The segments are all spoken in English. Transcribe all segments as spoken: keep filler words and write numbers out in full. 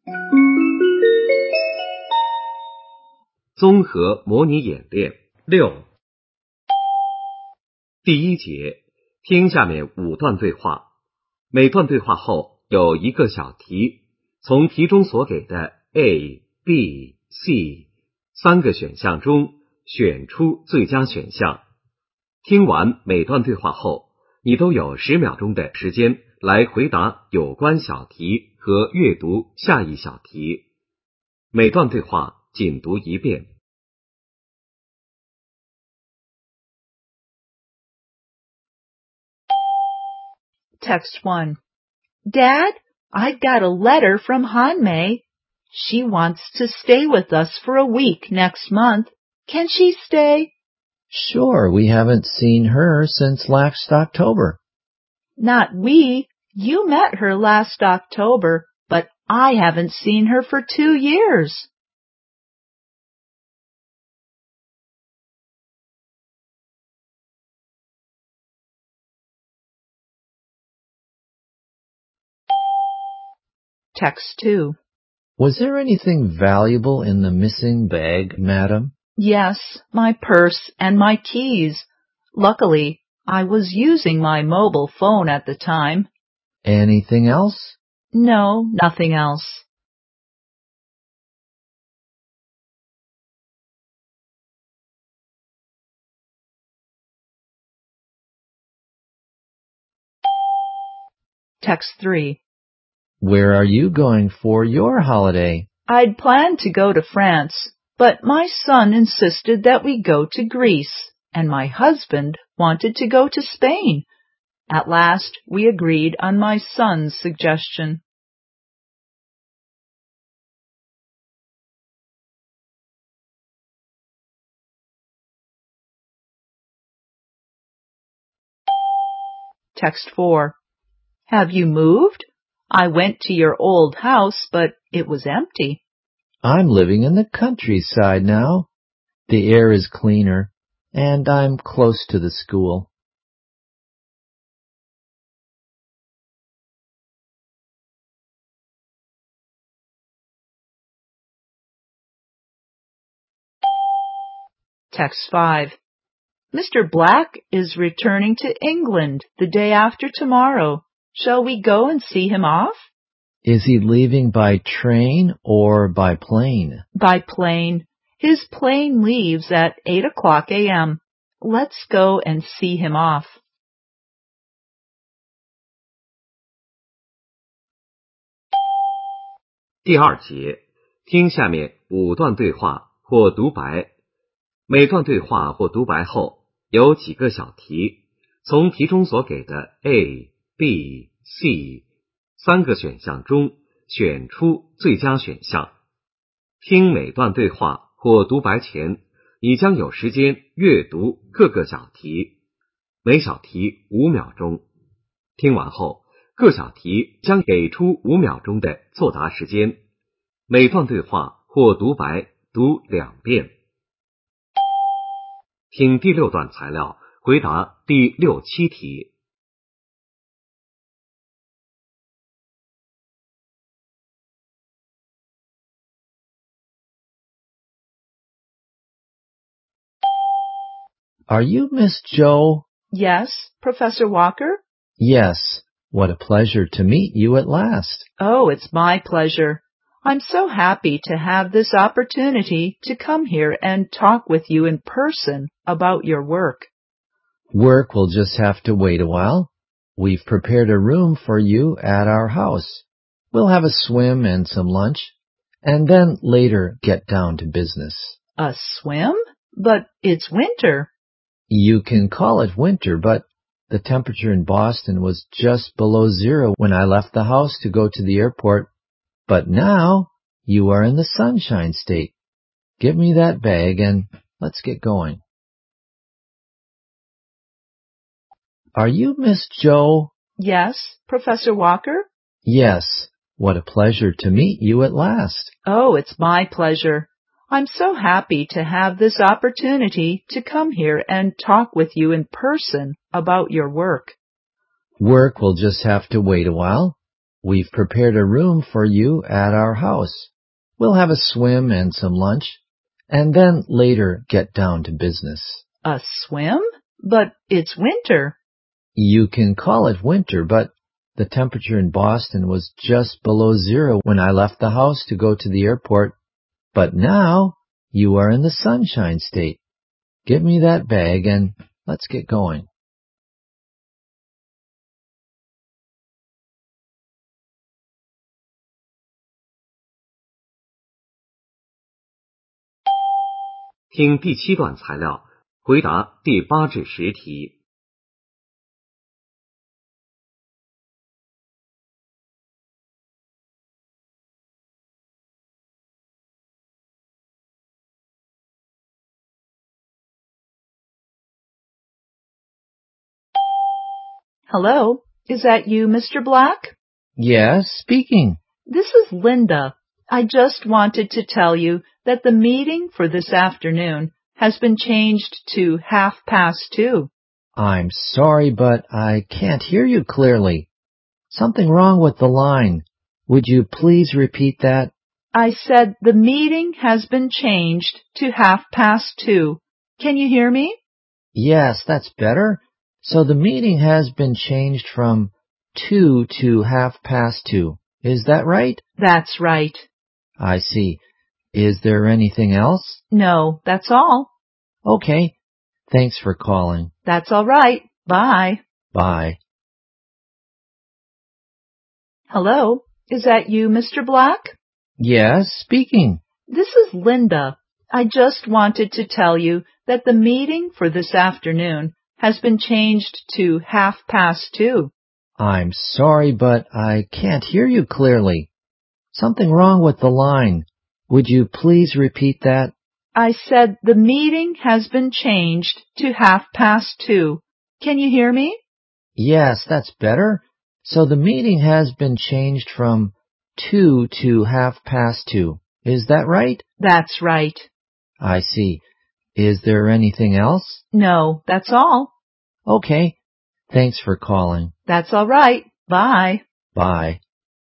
综合模拟演练六。第一节，听下面五段对话，每段对话后有一个小题，从题中所给的 A、B、C 三个选项中选出最佳选项。听完每段对话后，你都有十秒钟的时间来回答有关小题和阅读下一小题。每段对话仅读一遍。 Text one. Dad, I've got a letter from Hanmei. She wants to stay with us for a week next month. Can she stay? Sure, we haven't seen her since last October. Not we. You met her last October, but I haven't seen her for two years. Text two. Was there anything valuable in the missing bag, madam? Yes, my purse and my keys. Luckily, I was using my mobile phone at the time. Anything else? No, nothing else. Text three. Where are you going for your holiday? I'd planned to go to France, but my son insisted that we go to Greece, and my husband wanted to go to Spain. At last, we agreed on my son's suggestion. Text four. Have you moved? I went to your old house, but it was empty. I'm living in the countryside now. The air is cleaner, and I'm close to the school. Text five. Mister Black is returning to England the day after tomorrow. Shall we go and see him off? Is he leaving by train or by plane? By plane. His plane leaves at eight o'clock a m Let's go and see him off. 第二节，听下面五段对话或独白。每段对话或独白后有几个小题，从题中所给的 A、B、C 三个选项中选出最佳选项。听每段对话或独白前，你将有时间阅读各个小题，每小题五秒钟。听完后，各小题将给出五秒钟的作答时间。每段对话或独白读两遍。听第六段材料，回答第六七题。 Are you Miss Joe? Yes, Professor Walker? Yes. What a pleasure to meet you at last. Oh, it's my pleasure. I'm so happy to have this opportunity to come here and talk with you in person about your work. Work will just have to wait a while. We've prepared a room for you at our house. We'll have a swim and some lunch, and then later get down to business. A swim? But it's winter. You can call it winter, but the temperature in Boston was just below zero when I left the house to go to the airport. But now you are in the Sunshine State. Give me that bag and let's get going. Are you Miss Joe? Yes, Professor Walker? Yes. What a pleasure to meet you at last. Oh, it's my pleasure. I'm so happy to have this opportunity to come here and talk with you in person about your work. Work will just have to wait a while. We've prepared a room for you at our house. We'll have a swim and some lunch, and then later get down to business. A swim? But it's winter. You can call it winter, but the temperature in Boston was just below zero when I left the house to go to the airport. But now you are in the Sunshine State. Give me that bag and let's get going. "听第七段材料，回答第八至十题。 Hello, is that you, Mister Black? Yes, speaking. This is Linda. I just wanted to tell you that the meeting for this afternoon has been changed to half past two. I'm sorry, but I can't hear you clearly. Something wrong with the line. Would you please repeat that? I said the meeting has been changed to half past two. Can you hear me? Yes, that's better. So the meeting has been changed from two to half past two. Is that right? That's right. I see. Is there anything else? No, that's all. Okay. Thanks for calling. That's all right. Bye. Bye. Hello, is that you, Mister Black? Yes, speaking. This is Linda. I just wanted to tell you that the meeting for this afternoon has been changed to half past two. I'm sorry, but I can't hear you clearly. Something wrong with the line. Would you please repeat that? I said the meeting has been changed to half past two. Can you hear me? Yes, that's better. So the meeting has been changed from two to half past two. Is that right? That's right. I see. Is there anything else? No, that's all. Okay. Thanks for calling. That's all right. Bye. Bye.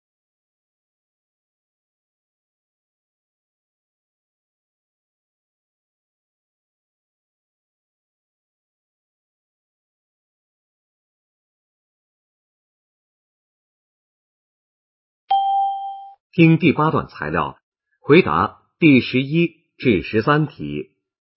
"听第八段材料，回答第十一至十三题。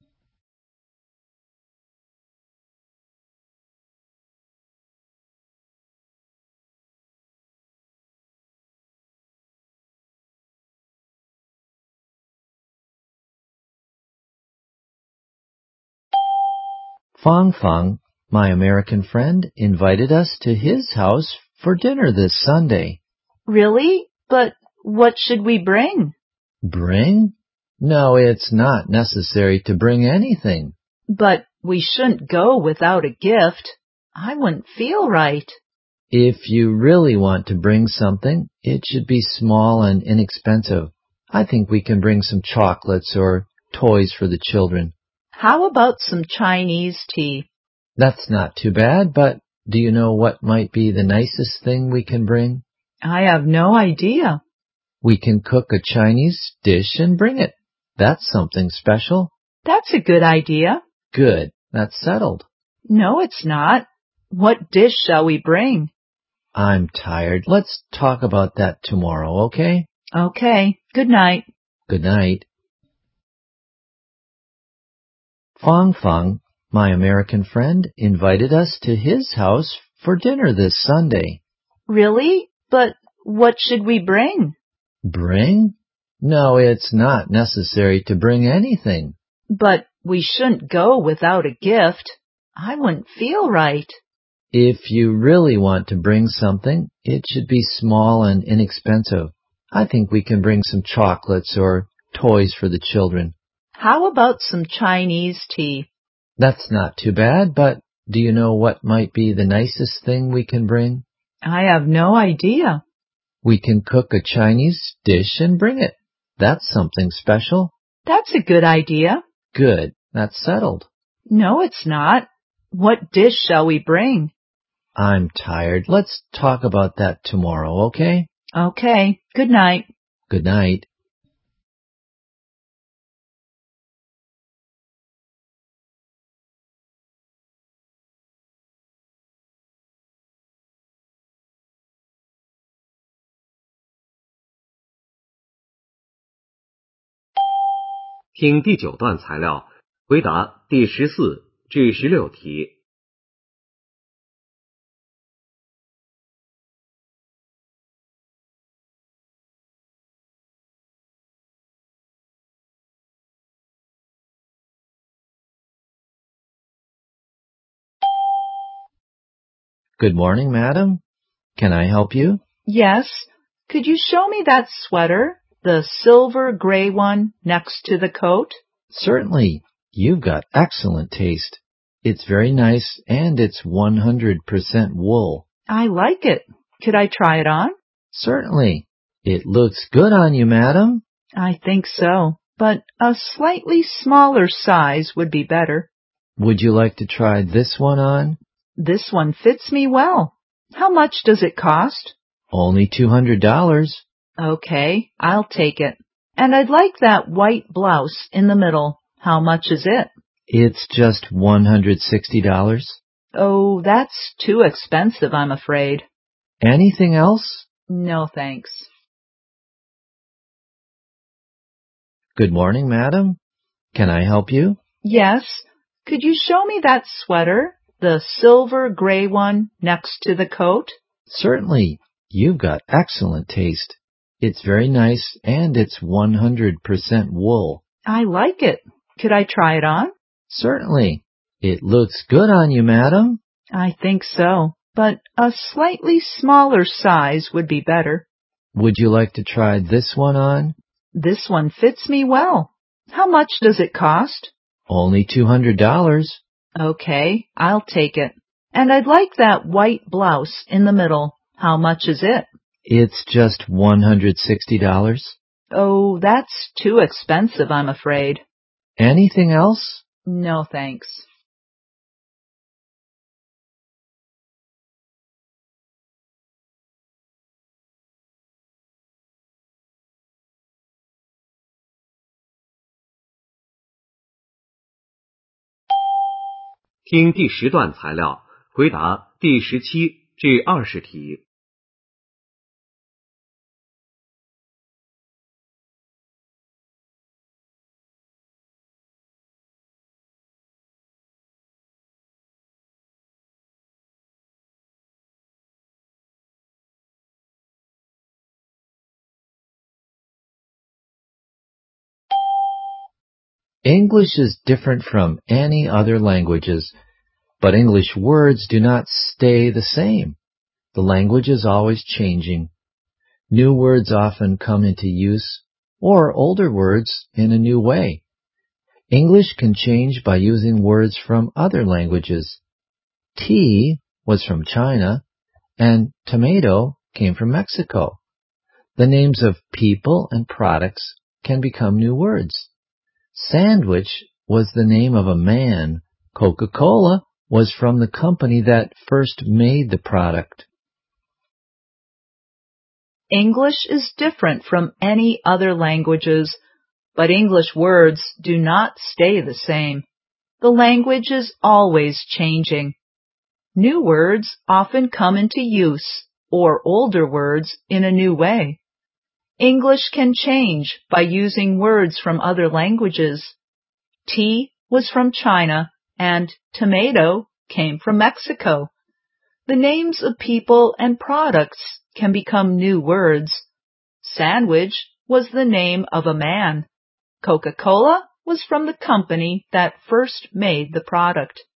Fong Fong, my American friend, invited us to his house for dinner this Sunday. Really? But what should we bring? Bring? No, it's not necessary to bring anything. But we shouldn't go without a gift. I wouldn't feel right. If you really want to bring something, it should be small and inexpensive. I think we can bring some chocolates or toys for the children. How about some Chinese tea? That's not too bad, but do you know what might be the nicest thing we can bring? I have no idea. We can cook a Chinese dish and bring it. That's something special. That's a good idea. Good. That's settled. No, it's not. What dish shall we bring? I'm tired. Let's talk about that tomorrow, okay? Okay. Good night. Good night. Fong Fong, my American friend, invited us to his house for dinner this Sunday. Really? But what should we bring? Bring? No, it's not necessary to bring anything. But we shouldn't go without a gift. I wouldn't feel right. If you really want to bring something, it should be small and inexpensive. I think we can bring some chocolates or toys for the children. How about some Chinese tea? That's not too bad, but do you know what might be the nicest thing we can bring? I have no idea. We can cook a Chinese dish and bring it. That's something special. That's a good idea. Good. That's settled. No, it's not. What dish shall we bring? I'm tired. Let's talk about that tomorrow, okay? Okay. Good night. Good night. 《听第九段材料，回答第十四至十六题。 Good morning, madam. Can I help you? Yes. Could you show me that sweater, the silver gray one next to the coat? Certainly. You've got excellent taste. It's very nice, and it's one hundred percent wool. I like it. Could I try it on? Certainly. It looks good on you, madam. I think so, but a slightly smaller size would be better. Would you like to try this one on? This one fits me well. How much does it cost? Only two hundred dollars. Okay, I'll take it. And I'd like that white blouse in the middle. How much is it? It's just one hundred sixty dollars. Oh, that's too expensive, I'm afraid. Anything else? No, thanks. Good morning, madam. Can I help you? Yes. Could you show me that sweater, the silver gray one next to the coat? Certainly. You've got excellent taste. It's very nice, and it's one hundred percent wool. I like it. Could I try it on? Certainly. It looks good on you, madam. I think so, but a slightly smaller size would be better. Would you like to try this one on? This one fits me well. How much does it cost? Only two hundred dollars. Okay, I'll take it. And I'd like that white blouse in the middle. How much is it? It's just one hundred sixty dollars. Oh, that's too expensive, I'm afraid. Anything else? No, thanks. 《听第十段材料，回答第十七至二十题。 English is different from any other languages, but English words do not stay the same. The language is always changing. New words often come into use, or older words in a new way. English can change by using words from other languages. Tea was from China, and tomato came from Mexico. The names of people and products can become new words. Sandwich was the name of a man. Coca-Cola was from the company that first made the product. English is different from any other languages, but English words do not stay the same. The language is always changing. New words often come into use, or older words in a new way. English can change by using words from other languages. Tea was from China, and tomato came from Mexico. The names of people and products can become new words. Sandwich was the name of a man. Coca-Cola was from the company that first made the product.